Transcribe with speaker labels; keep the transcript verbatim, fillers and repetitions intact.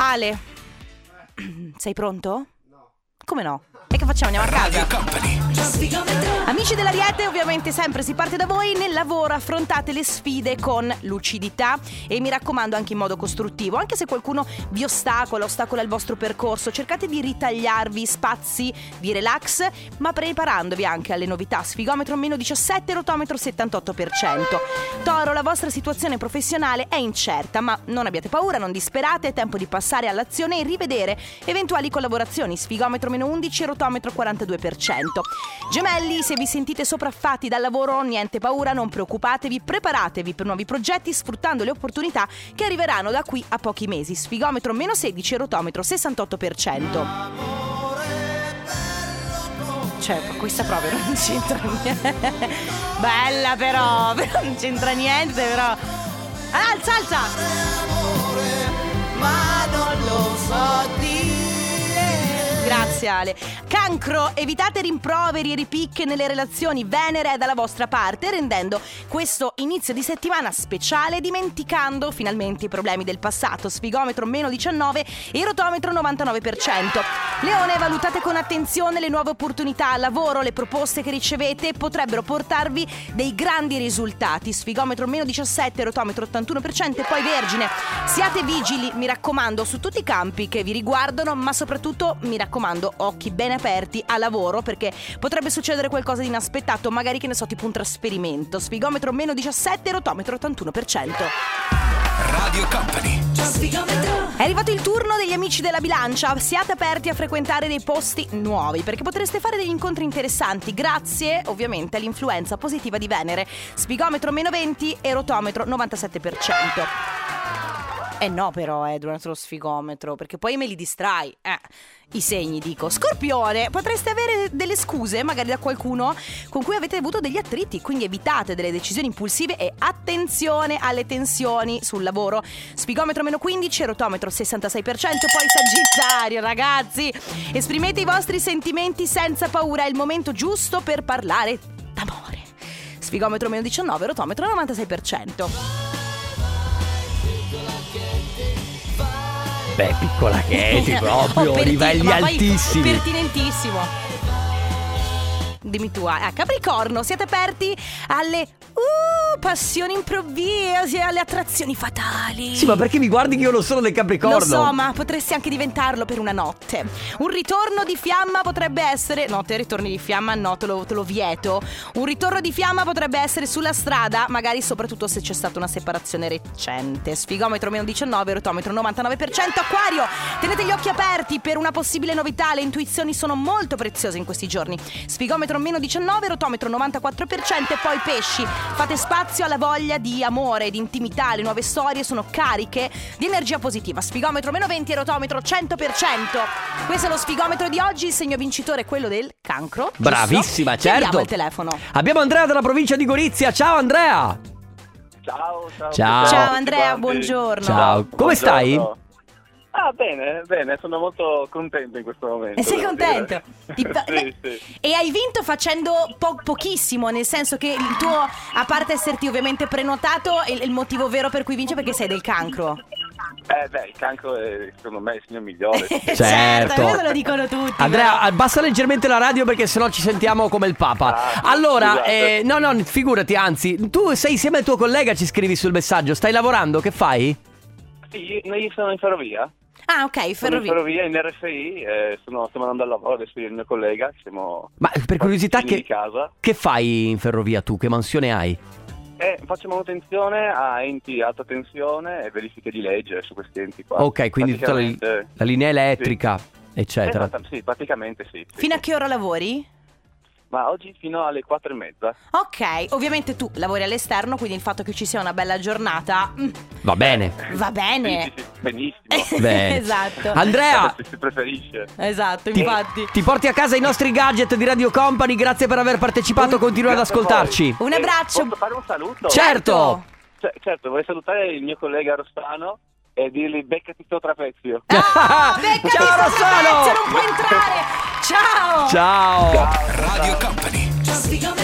Speaker 1: Ale, sei pronto? No. Come no? E che facciamo? Andiamo a casa. Amici dell'Ariete, ovviamente sempre si parte da voi. Nel lavoro affrontate le sfide con lucidità e mi raccomando anche in modo costruttivo. Anche se qualcuno vi ostacola, ostacola il vostro percorso, cercate di ritagliarvi spazi di relax, ma preparandovi anche alle novità. Sfigometro meno diciassette, rotometro settantotto per cento. Toro, la vostra situazione professionale è incerta, ma non abbiate paura, non disperate, è tempo di passare all'azione e rivedere eventuali collaborazioni. Sfigometro meno undici, rotometro quarantadue per cento. Gemelli, se vi sentite sopraffatti dal lavoro, niente paura, non preoccupatevi, preparatevi per nuovi progetti sfruttando le opportunità che arriveranno da qui a pochi mesi. Sfigometro meno sedici, rotometro sessantotto per cento. Cioè, questa proprio non c'entra niente. Bella però, però non c'entra niente, però. Alza, alza! Ma non lo so dire. Grazie Ale. Cancro, evitate rimproveri e ripicche nelle relazioni. Venere è dalla vostra parte, rendendo questo inizio di settimana speciale, dimenticando finalmente i problemi del passato. Sfigometro meno diciannove e rotometro novantanove per cento. Leone, valutate con attenzione le nuove opportunità al lavoro. Le proposte che ricevete potrebbero portarvi dei grandi risultati. Sfigometro meno diciassette, rotometro ottantuno per cento. E poi Vergine, siate vigili, mi raccomando, su tutti i campi che vi riguardano, ma soprattutto mi raccomando occhi ben aperti a lavoro, perché potrebbe succedere qualcosa di inaspettato, magari, che ne so, tipo un trasferimento. Sfigometro meno diciassette, rotometro ottantuno per cento.
Speaker 2: Radio Company.
Speaker 1: È arrivato il turno degli amici della bilancia. Siate aperti a frequentare dei posti nuovi, perché potreste fare degli incontri interessanti grazie ovviamente all'influenza positiva di Venere. Sfigometro meno venti e rotometro novantasette per cento. Eh no però eh, durante lo sfigometro, perché poi me li distrai. Eh, i segni dico. Scorpione, potreste avere delle scuse magari da qualcuno con cui avete avuto degli attriti, quindi evitate delle decisioni impulsive e attenzione alle tensioni sul lavoro. Sfigometro meno quindici, rotometro sessantasei per cento. Poi Sagittario, ragazzi, esprimete i vostri sentimenti senza paura, è il momento giusto per parlare d'amore. Sfigometro meno diciannove, rotometro novantasei per cento.
Speaker 3: Beh, piccola Katie, proprio,
Speaker 1: oh, perti-
Speaker 3: livelli altissimi.
Speaker 1: Pertinentissimo. Dimmi tu, ah, Capricorno, siete aperti alle uh, passioni improvvise, alle attrazioni fatali.
Speaker 3: Sì, ma perché mi guardi che io non sono del Capricorno?
Speaker 1: Lo so, ma potresti anche diventarlo per una notte. Un ritorno di fiamma potrebbe essere... No, te ritorni di fiamma no, te lo, te lo vieto. Un ritorno di fiamma potrebbe essere sulla strada, magari soprattutto se c'è stata una separazione recente. Sfigometro meno diciannove, rotometro novantanove per cento. Acquario, tenete gli occhi aperti per una possibile novità. Le intuizioni sono molto preziose in questi giorni. Sfigometro meno diciannove, rotometro novantaquattro per cento. E poi Pesci, fate spazio alla voglia di amore, di intimità. Le nuove storie sono cariche di energia positiva. Sfigometro meno venti e rotometro cento per cento. Questo è lo sfigometro di oggi. Il segno vincitore è quello del Cancro.
Speaker 3: Bravissima,
Speaker 1: giusto? Chiediamo
Speaker 3: certo.
Speaker 1: il telefono.
Speaker 3: Abbiamo Andrea dalla provincia di Gorizia. Ciao Andrea.
Speaker 4: Ciao, ciao.
Speaker 3: Ciao,
Speaker 1: ciao Andrea, buongiorno.
Speaker 3: Ciao, come stai?
Speaker 4: Ah, bene, bene, sono molto contento in questo momento.
Speaker 1: E sei contento? Ti pa-
Speaker 4: sì, sì.
Speaker 1: E hai vinto facendo po- pochissimo, nel senso che il tuo, a parte esserti ovviamente prenotato, il, il motivo vero per cui vince è perché sei del Cancro.
Speaker 4: Eh beh, il Cancro è secondo me il segno migliore.
Speaker 3: Certo,
Speaker 1: questo lo dicono tutti.
Speaker 3: Andrea,
Speaker 1: però.
Speaker 3: abbassa leggermente la radio perché sennò ci sentiamo come il Papa.
Speaker 4: Ah,
Speaker 3: allora,
Speaker 4: scusate.
Speaker 3: eh, no, no, figurati, anzi, tu sei insieme al tuo collega, ci scrivi sul messaggio. Stai lavorando, che fai?
Speaker 4: Sì, noi sono in ferrovia.
Speaker 1: Ah, ok,
Speaker 4: Sono in
Speaker 1: ferrovia.
Speaker 4: ferrovia in R F I, eh, sono, stiamo andando al lavoro, adesso io e il mio collega siamo
Speaker 3: Ma per curiosità,
Speaker 4: vicini
Speaker 3: che,
Speaker 4: di casa.
Speaker 3: che fai in ferrovia tu? Che mansione hai?
Speaker 4: Eh, faccio manutenzione a enti alta tensione e verifiche di legge su questi enti qua.
Speaker 3: Ok, quindi tutta la,
Speaker 4: Praticamente-
Speaker 3: la linea elettrica,
Speaker 4: Sì.
Speaker 3: eccetera.
Speaker 4: Esatto, sì, praticamente sì, sì.
Speaker 1: Fino a che ora lavori?
Speaker 4: Ma oggi fino alle quattro e mezza.
Speaker 1: Ok, ovviamente tu lavori all'esterno, quindi il fatto che ci sia una bella giornata mm,
Speaker 3: Va bene.
Speaker 1: va bene.
Speaker 4: Sì, sì, sì, benissimo.
Speaker 3: Bene.
Speaker 1: Esatto.
Speaker 3: Andrea,
Speaker 4: Se si preferisce.
Speaker 1: Esatto,
Speaker 3: ti,
Speaker 1: infatti.
Speaker 3: ti porti a casa i nostri gadget di Radio Company. Grazie per aver partecipato, continua ad
Speaker 4: Grazie a
Speaker 3: ascoltarci.
Speaker 4: voi.
Speaker 1: Un abbraccio.
Speaker 4: Eh, posso fare un saluto?
Speaker 3: Certo.
Speaker 4: C- certo, vorrei salutare il mio collega Rossano e dirgli beccati sto trapezio.
Speaker 1: Ah, beccati
Speaker 3: Ciao,
Speaker 1: sto
Speaker 3: Rossano.
Speaker 1: trapezio, non puoi entrare. Ciao.
Speaker 3: Ciao.
Speaker 2: Radio Company.